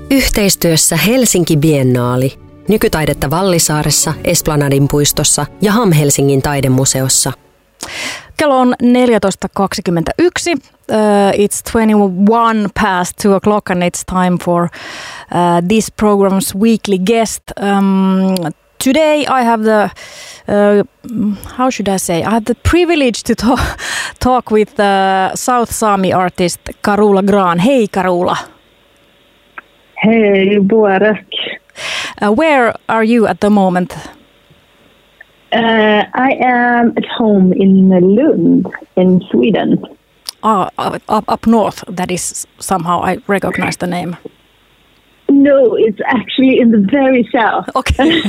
Yhteistyössä Helsinki Biennaali. Nykytaidetta Vallisaaressa, Esplanadin puistossa ja Ham-Helsingin taidemuseossa. Kello on 14.21. It's 21 past 2 o'clock and it's time for this program's weekly guest. Today I have the, how should I say, I have the privilege to talk with South Sami artist Karula Graan. Hey Karula. Hey, Boarek. Where are you at the moment? I am at home in Lund, in Sweden. Up north, that is somehow, I recognize the name. No, it's actually in the very south. Okay.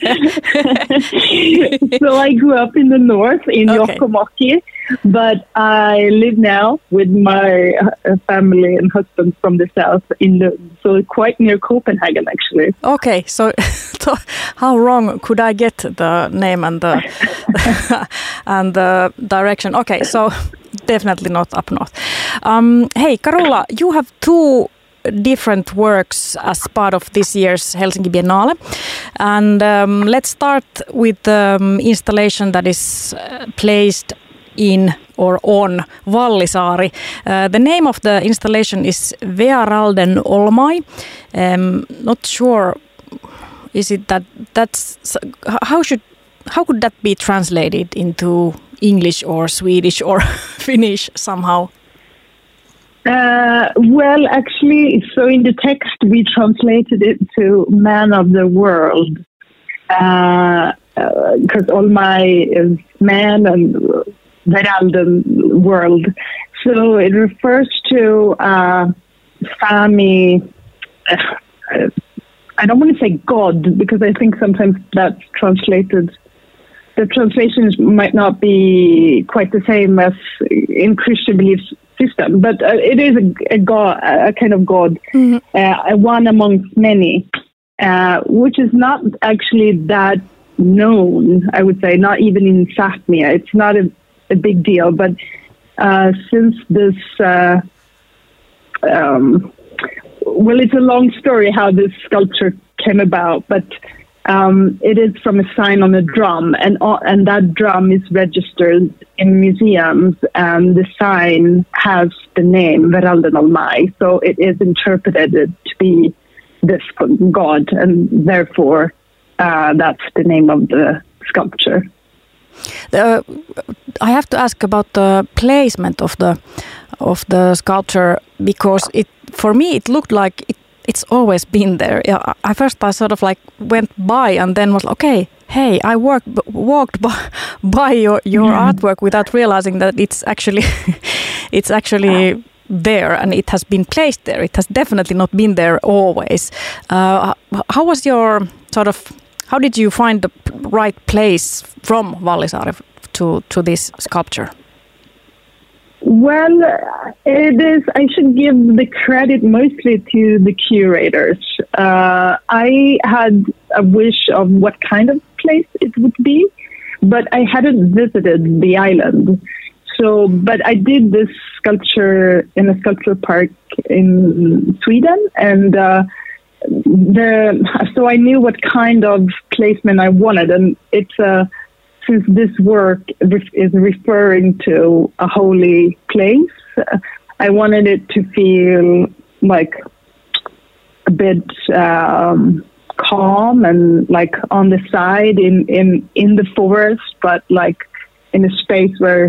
So I grew up in the north, in Jokkmokk, but I live now with my family and husband from the south in Lund, so quite near Copenhagen, actually. Okay, so how wrong could I get the name and the and the direction? Okay, so definitely not up north. Hey, Karula, you have two different works as part of this year's Helsinki Biennale, and let's start with the installation that is placed in or on Vallisaari. The name of the installation is Vearalden Olmai. Not sure, is it that's how could that be translated into English or Swedish or Finnish somehow? Well, actually, so in the text we translated it to man of the world, because Olmai is man and Vearalden world. So it refers to Sami. I don't want to say God, because I think sometimes that's translated. The translations might not be quite the same as in Christian belief system, but it is a god, a kind of god, one amongst many, which is not actually that known, I would say, not even in Sapmi. It's not a big deal, but since this, well, it's a long story how this sculpture came about, but it is from a sign on a drum, and that drum is registered in museums, and the sign has the name Vearalden Olmai, so it is interpreted to be this god, and therefore that's the name of the sculpture. I have to ask about the placement of the sculpture, because for me it looked like it's always been there. At first I sort of like went by and then was okay, hey, I walked by your artwork without realizing that it's actually there, and it has been placed there. It has definitely not been there always. How was your how did you find the right place from Vallisaari to this sculpture? Well, it is. I should give the credit mostly to the curators. I had a wish of what kind of place it would be, but I hadn't visited the island. So, but I did this sculpture in a sculpture park in Sweden, and so I knew what kind of placement I wanted, and it's since this work is referring to a holy place, I wanted it to feel like a bit calm and like on the side in the forest, but like in a space where,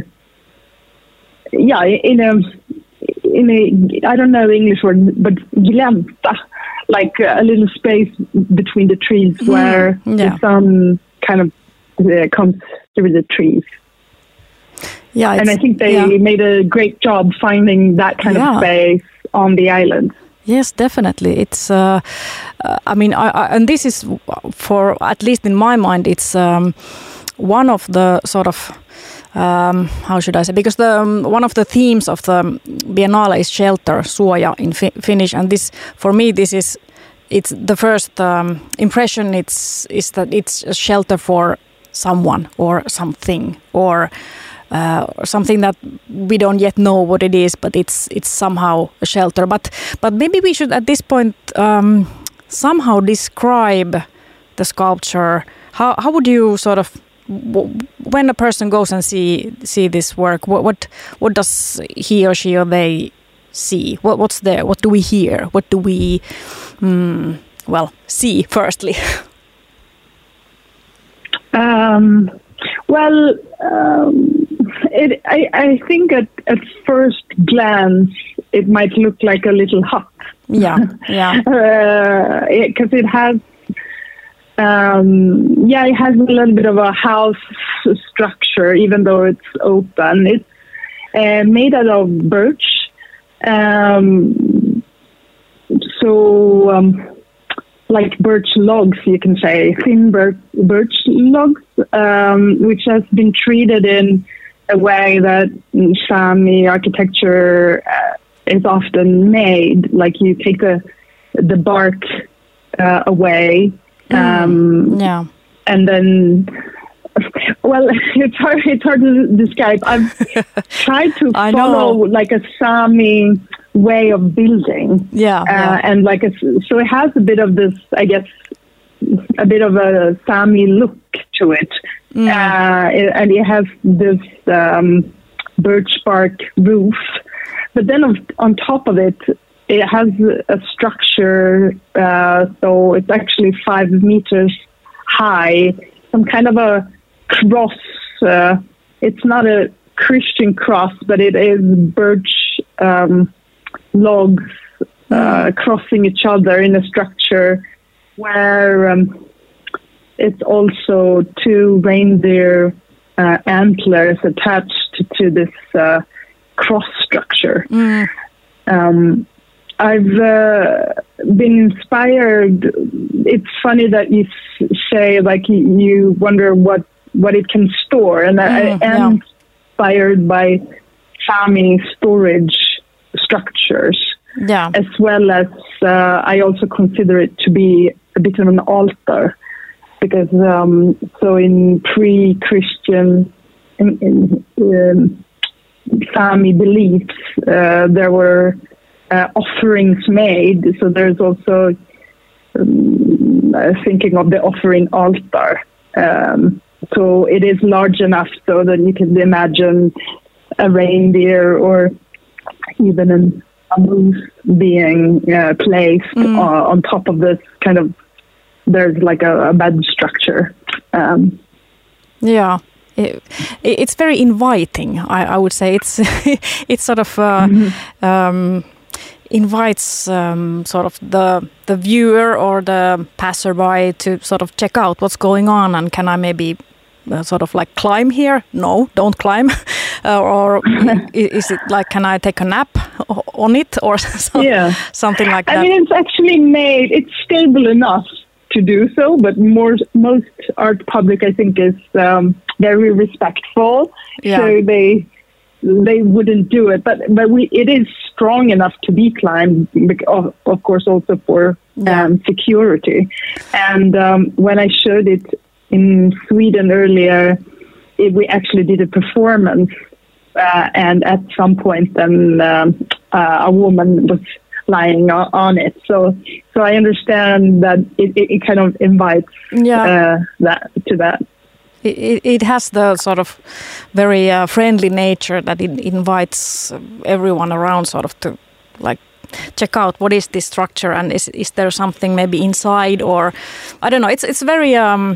in a I don't know the English word, but glänta, like a little space between the trees where the sun kind of comes through the trees. Yeah, and I think they made a great job finding that kind of space on the island. Yes, definitely. It's, and this is, for at least in my mind, it's one of the sort of, how should I say? Because one of the themes of the Biennale is shelter, suoja in Finnish, and this, for me, it's the first impression. Is that it's a shelter for someone or something, or something that we don't yet know what it is, but it's somehow a shelter. But maybe we should at this point somehow describe the sculpture. How would you sort of, when a person goes and see this work, what does he or she or they see? What's there? What do we hear? What do we see firstly? I think at first glance it might look like a little hut. Yeah. Because it has, it has a little bit of a house structure, even though it's open. It's made out of birch, like birch logs, you can say, thin birch logs, which has been treated in a way that Sami architecture is often made. Like you take the bark away, and then, well, it's hard to describe. I've tried to follow like a Sami way of building, and so it has a bit of this, I guess, a bit of a Sami look to it, and it has this birch bark roof, but then on top of it, it has a structure, so it's actually 5 meters high, some kind of a cross. It's not a Christian cross, but it is birch logs crossing each other in a structure where it's also 2 reindeer antlers attached to this cross structure. I've been inspired. It's funny that you say, like, you wonder what it can store, and I am inspired by Sami storage structures, as well as I also consider it to be a bit of an altar, because so in pre-Christian Sami beliefs, there were offerings made. So there's also thinking of the offering altar. So it is large enough so that you can imagine a reindeer or even a moose being placed on top of this kind of, there's like a bed structure. It's very inviting, I would say. It's sort of invites sort of the viewer or the passerby to sort of check out what's going on, and can I maybe sort of like climb here? No, don't climb. Or is it like, can I take a nap on it or something like that? I mean, it's actually made, it's stable enough to do so, but most art public, I think, is very respectful. So they wouldn't do it, but it is strong enough to be climbed, of course, also for security. And when I showed it in Sweden earlier, we actually did a performance, and at some point, then a woman was lying on it. So I understand that it kind of invites that. It has the sort of very friendly nature that it invites everyone around sort of to like check out what is this structure, and is there something maybe inside, or I don't know. It's very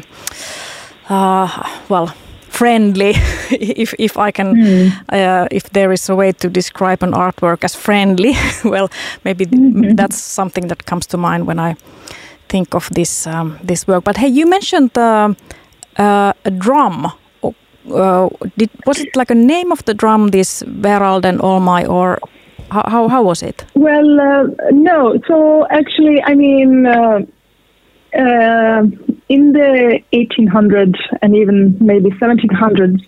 friendly, if I can, if there is a way to describe an artwork as friendly. Well, maybe that's something that comes to mind when I think of this work. But hey, you mentioned a drum. Was it like a name of the drum, this Veralden Olmai, or how was it? Well, no. So actually, I mean, in the 1800s and even maybe 1700s,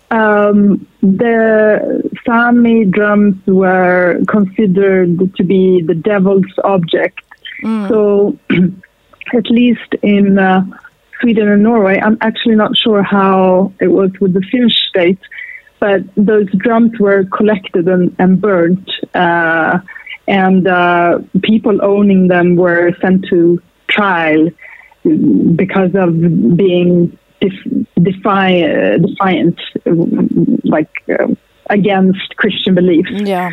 the Sami drums were considered to be the devil's object. So at least in Sweden and Norway, I'm actually not sure how it was with the Finnish state, but those drums were collected and burnt, and people owning them were sent to trial because of being defiant, against Christian beliefs. Yeah.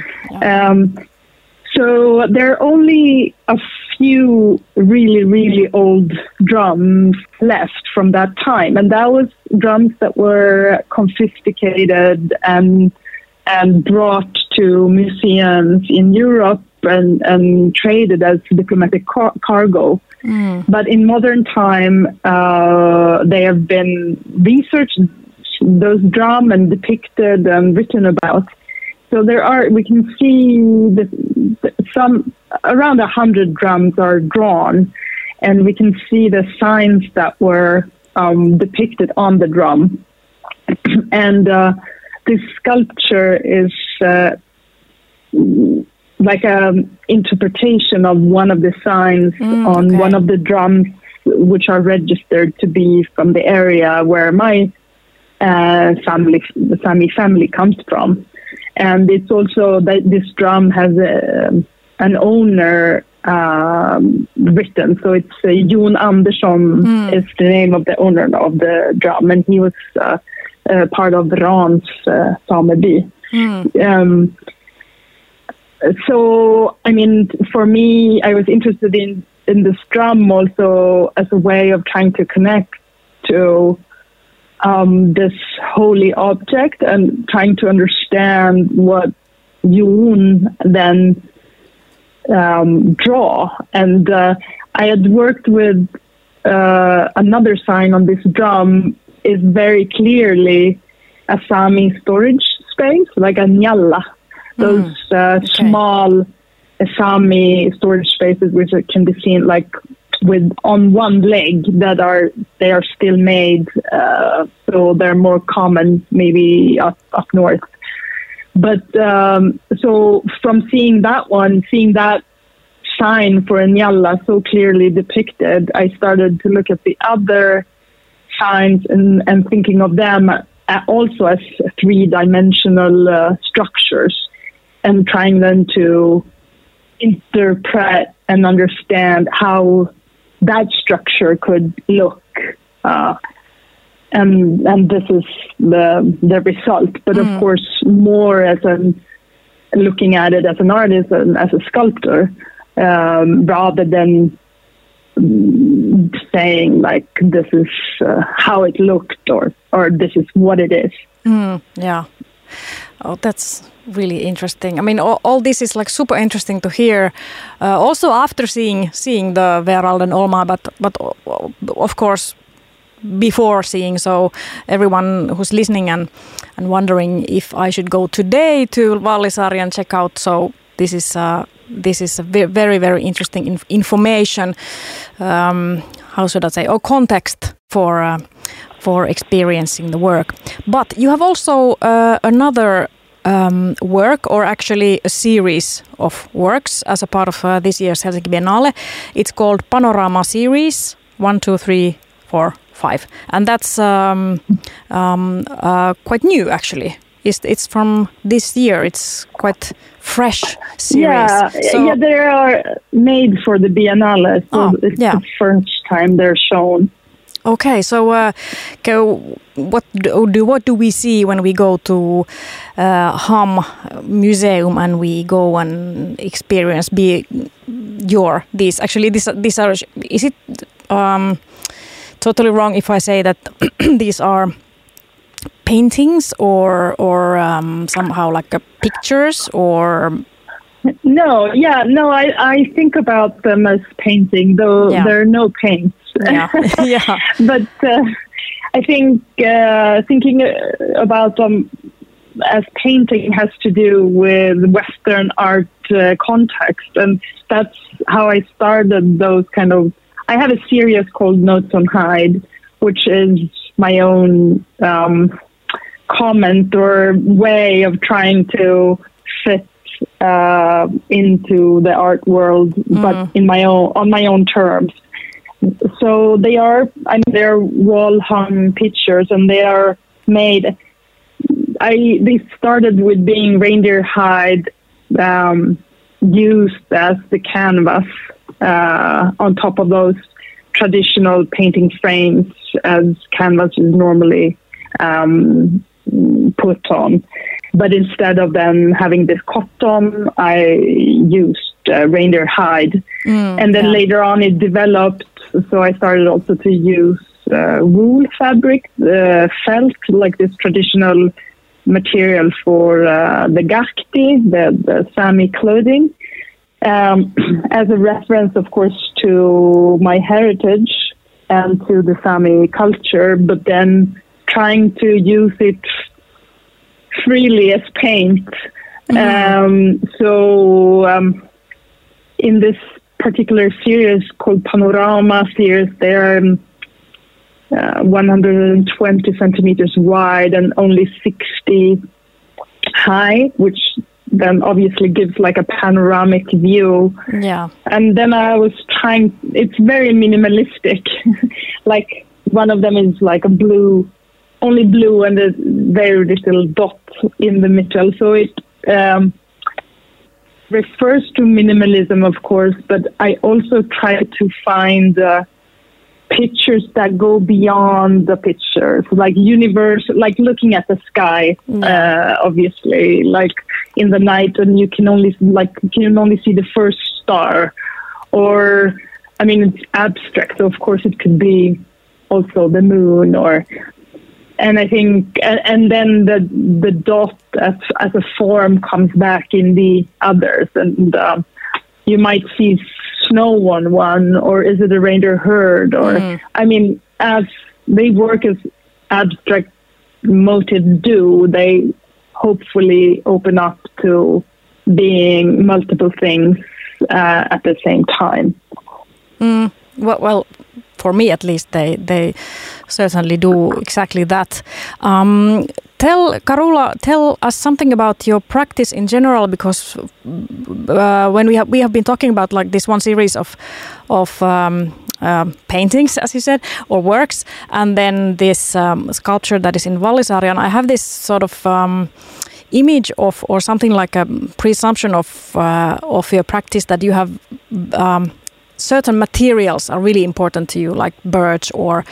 So there are only a few really, really old drums left from that time. And that was drums that were confiscated and brought to museums in Europe and traded as diplomatic cargo. But in modern time, they have been researched, those drums, and depicted and written about. So we can see some around 100 drums are drawn, and we can see the signs that were depicted on the drum. And this sculpture is like an interpretation of one of the signs on one of the drums, which are registered to be from the area where my family comes from. And it's also that this drum has an owner written. So it's Jon Andersson is the name of the owner of the drum, and he was part of Rans sameby. So, I mean, for me, I was interested in this drum also as a way of trying to connect to this holy object and trying to understand what Jon then draw. And I had worked with another sign on this drum is very clearly a Sami storage space, like a nyalla. Those small Sami storage spaces, which can be seen like with on one leg, they are still made, so they're more common maybe up north. But so from seeing that sign for a nyalla so clearly depicted, I started to look at the other signs and thinking of them also as three-dimensional structures, and trying then to interpret and understand how that structure could look. And this is the result. But of course, more as looking at it as an artist and as a sculptor, rather than saying like this is how it looked or this is what it is. Yeah. Oh, that's really interesting. I mean, all this is like super interesting to hear. Also after seeing the Veralden Olma, but of course before seeing. So everyone who's listening and wondering if I should go today to Vallisaari and check out. So this is a very, very interesting information. How should I say? Or context for experiencing the work. But you have also another work, or actually a series of works as a part of this year's Helsinki Biennale. It's called Panorama Series 1, 2, 3, 4, 5. And that's quite new, actually. It's from this year. It's quite fresh series. Yeah, they are made for the Biennale. So it's the first time they're shown. Okay, so what do we see when we go to Ham Museum and we go and experience these? Actually, these are. Is it totally wrong if I say that these are paintings or somehow like pictures or? No, I think about them as painting, though there are no paints. Yeah. But I think thinking about them as painting has to do with Western art context, and that's how I started those kind of. I have a series called Notes on Hyde, which is my own comment or way of trying to fit into the art world, but on my own terms. So they're wall hung pictures, and they are made they started with being reindeer hide used as the canvas on top of those traditional painting frames as canvas is normally put on. But instead of then having this cotton, I used reindeer hide. And then later on it developed, so I started also to use wool fabric, felt, like this traditional material for the gakti, the Sami clothing, as a reference, of course, to my heritage and to the Sami culture, but then trying to use it freely as paint. In this particular series called Panorama series, there are 120 centimeters wide and only 60 high, which then obviously gives like a panoramic view. Yeah. And then I was trying, it's very minimalistic. Like one of them is like a blue, only blue and a very little dot in the middle. So it refers to minimalism, of course, but I also try to find pictures that go beyond the pictures, like universe, like looking at the sky, obviously, like in the night, and you can only see the first star, or, I mean, it's abstract, so of course it could be also the moon, and I think, and then the dot as a form comes back in the others, and you might see snow on one, or is it a reindeer herd, or I mean, as they work as abstract motives do, they hopefully open up to being multiple things at the same time. Well, for me at least, they certainly do exactly that. Karula, tell us something about your practice in general, because when we have been talking about like this one series of paintings, as you said, or works, and then this sculpture that is in Vallisaari, and I have this sort of image of, or something like a presumption of your practice, that you have certain materials are really important to you, like birch or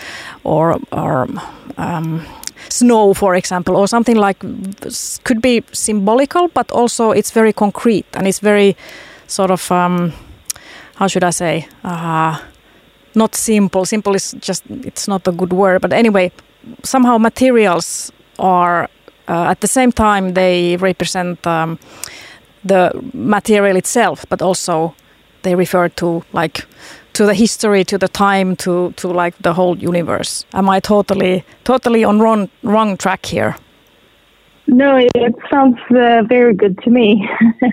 snow, for example, or something like, could be symbolical, but also it's very concrete and it's very sort of, how should I say, not simple. Simple is just, it's not a good word, but anyway, somehow materials are, at the same time, they represent the material itself, but also they refer to like to the history, to the time, to like the whole universe. Am I totally on wrong track here? No, it sounds very good to me.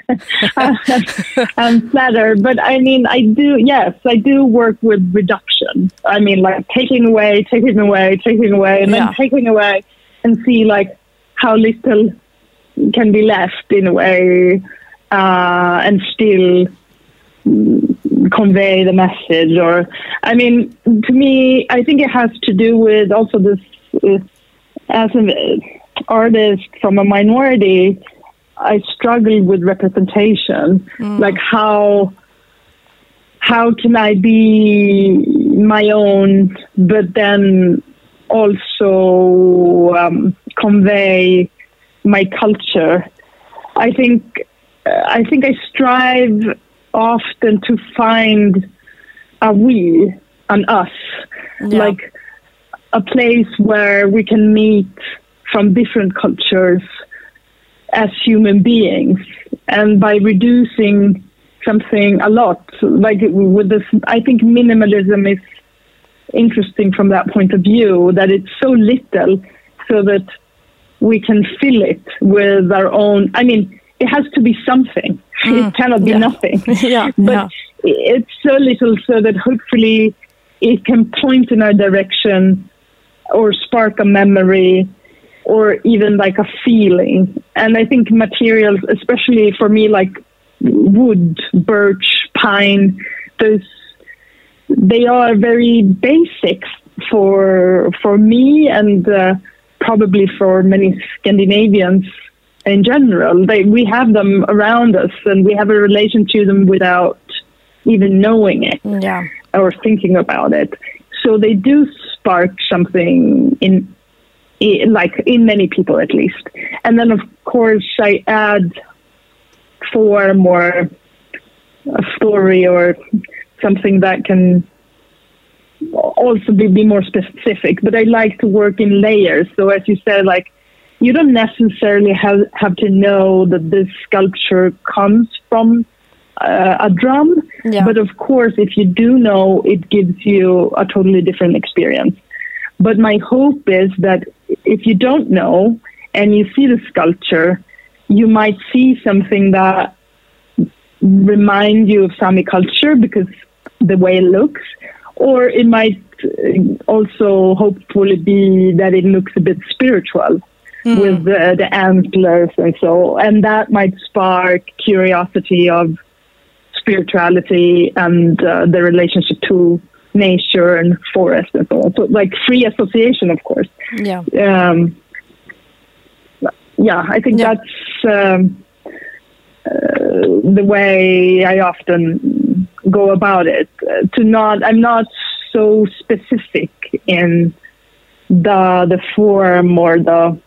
I'm flattered, but I mean, I do work with reduction. I mean, like taking away, and then taking away, and see like how little can be left in a way, and still convey the message. Or, I mean, to me, I think it has to do with also this, as an artist from a minority, I struggled with representation. Like how can I be my own, but then also convey my culture? I think I strive often to find a we, an us, like a place where we can meet from different cultures as human beings. And by reducing something a lot, like with this, I think minimalism is interesting from that point of view, that it's so little so that we can fill it with our own. I mean, it has to be something. It cannot be nothing. But it's so little so that hopefully it can point in our direction or spark a memory or even like a feeling. And I think materials, especially for me, like wood, birch, pine, they are very basic for me, and probably for many Scandinavians in general. We have them around us, and we have a relation to them without even knowing it or thinking about it. So they do spark something in many people, at least. And then, of course, I add form or a story or something that can also be more specific. But I like to work in layers. So as you said, like, you don't necessarily have to know that this sculpture comes from a drum. Yeah. But of course, if you do know, it gives you a totally different experience. But my hope is that if you don't know and you see the sculpture, you might see something that reminds you of Sami culture because the way it looks, or it might also hopefully be that it looks a bit spiritual with the antlers and so, and that might spark curiosity of spirituality and the relationship to nature and forest and so on. So like free association, of course. Yeah. I think that's the way I often go about it. I'm not so specific in the form or the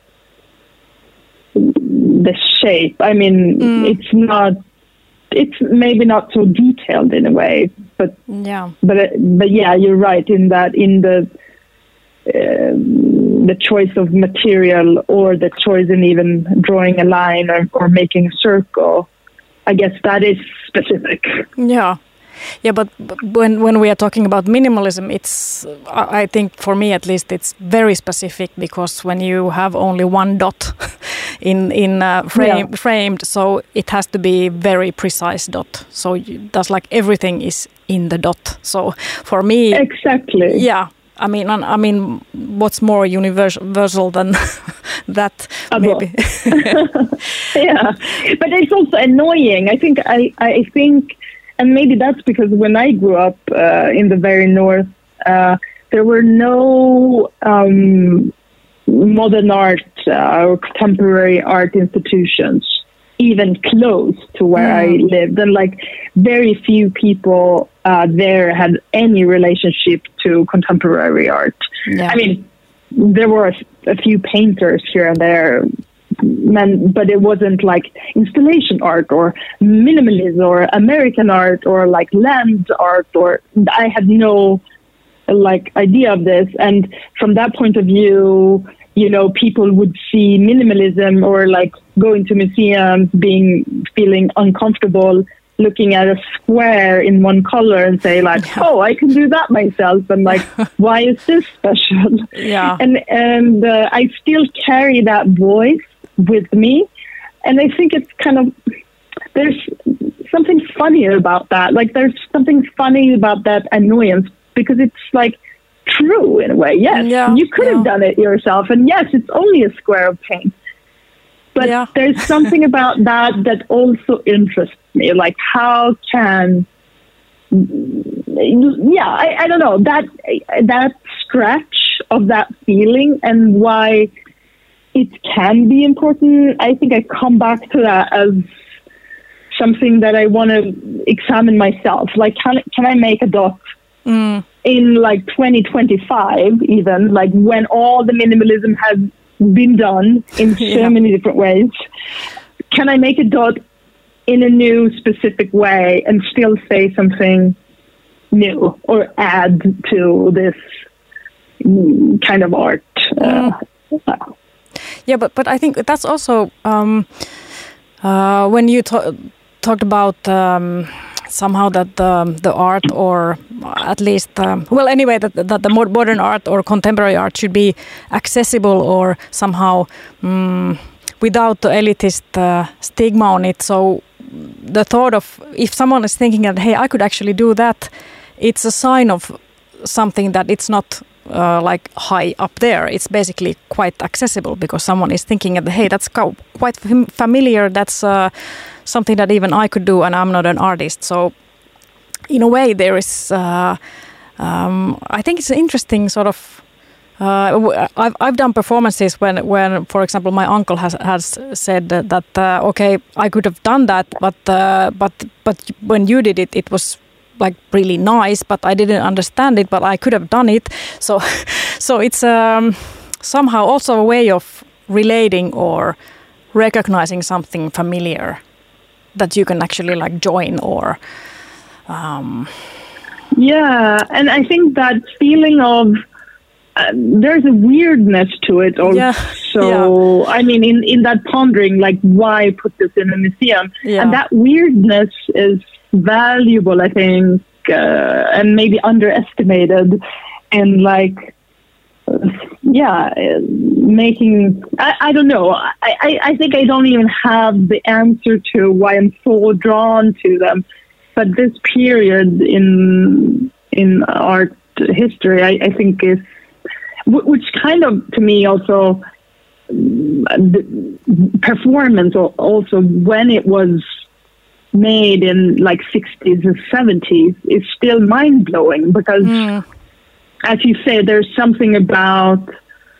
shape. I mean, it's maybe not so detailed in a way, but you're right in that, in the choice of material or the choice in even drawing a line or making a circle. I guess that is specific. Yeah, but when we are talking about minimalism, it's, I think for me at least, it's very specific, because when you have only one dot framed, so it has to be very precise dot. So that's like everything is in the dot. So for me, exactly. Yeah. I mean, what's more universal than that? Maybe. Yeah, but it's also annoying. I think, and maybe that's because when I grew up in the very north, there were no modern art or contemporary art institutions even close to where I lived, and like very few people there had any relationship to contemporary art. Yeah. I mean, there were a few painters here and there, but it wasn't like installation art or minimalism or American art or like land art, or I had no like idea of this. And from that point of view, you know, people would see minimalism or like going to museums, feeling uncomfortable looking at a square in one color and say like, oh, I can do that myself. And like, why is this special? Yeah. And I still carry that voice with me. And I think it's kind of, there's something funny about that. Like there's something funny about that annoyance, because it's like true in a way. Yes, you could have done it yourself. And yes, it's only a square of paint. But there's something about that also interests me. Like how can, I don't know, that scratch of that feeling and why it can be important. I think I come back to that as something that I want to examine myself. Like, can I make a dot in like 2025, even like when all the minimalism has been done in so many different ways? Can I make a dot in a new specific way and still say something new or add to this kind of art? Yeah, but I think that's also when you talked about somehow that the art, or at least that the modern art or contemporary art should be accessible or somehow without the elitist stigma on it. So the thought of, if someone is thinking that, hey, I could actually do that, it's a sign of something that it's not like high up there. It's basically quite accessible, because someone is thinking that, hey, that's quite familiar. That's something that even I could do, and I'm not an artist. So in a way, there is, I think it's an interesting sort of I've done performances when, for example, my uncle has said that okay, I could have done that, but when you did it, it was like really nice, but I didn't understand it, but I could have done it. So it's somehow also a way of relating or recognizing something familiar that you can actually like join or. Yeah, and I think that feeling of there's a weirdness to it also. Yeah. I mean, in that pondering, like, why put this in a museum? Yeah. And that weirdness is valuable, I think, and maybe underestimated. And like, making, I don't know. I think I don't even have the answer to why I'm so drawn to them. But this period in art history, I think is, which kind of, to me, also, the performance also, when it was made in like 60s and 70s, is still mind-blowing because, as you say, there's something about,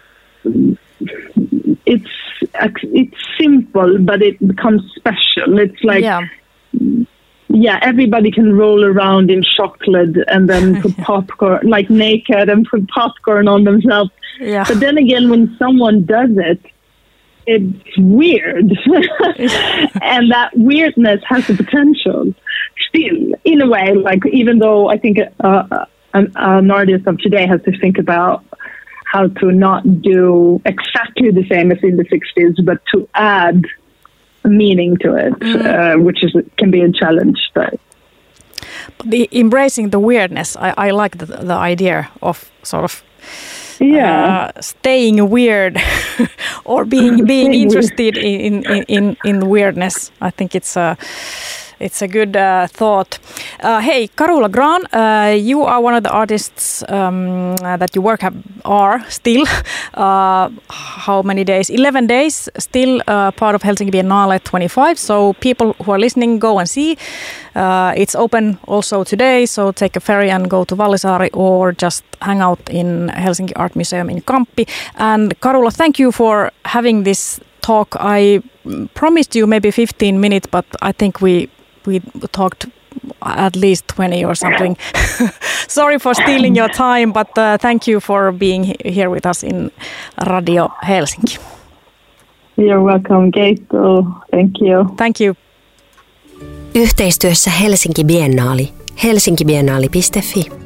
it's simple, but it becomes special. It's like... Yeah, everybody can roll around in chocolate and then put popcorn, like naked, and put popcorn on themselves. Yeah. But then again, when someone does it, it's weird. And that weirdness has the potential still, in a way, like, even though I think an artist of today has to think about how to not do exactly the same as in the 60s, but to add meaning to it, which can be a challenge. But embracing the weirdness, I like the idea of sort of staying weird or being interested in weirdness. I think it's a good thought. Hey, Karula Grahn, you are one of the artists that you are still. How many days? 11 days, still part of Helsinki Biennale 25. So people who are listening, go and see. It's open also today, so take a ferry and go to Vallisaari or just hang out in Helsinki Art Museum in Kamppi. And Karula, thank you for having this talk. I promised you maybe 15 minutes, but I think we talked at least 20 or something. Sorry for stealing your time, but thank you for being here with us in Radio Helsinki. You're welcome, Keitto. Thank you. Thank you. Yhteistyössä Helsinki Biennaali. helsinkibiennaali.fi